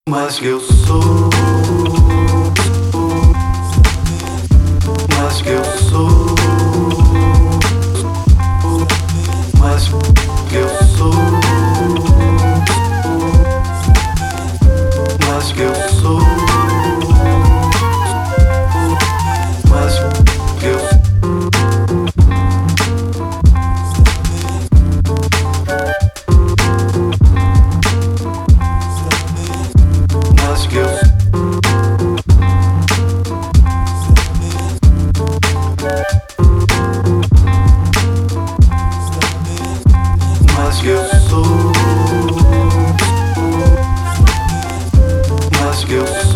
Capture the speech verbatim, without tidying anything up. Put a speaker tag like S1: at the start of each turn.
S1: Mas que eu sou, mas que eu sou, mas que eu sou, mas que eu sou, mas que eu Mas que eu Mas que eu sou Mas que eu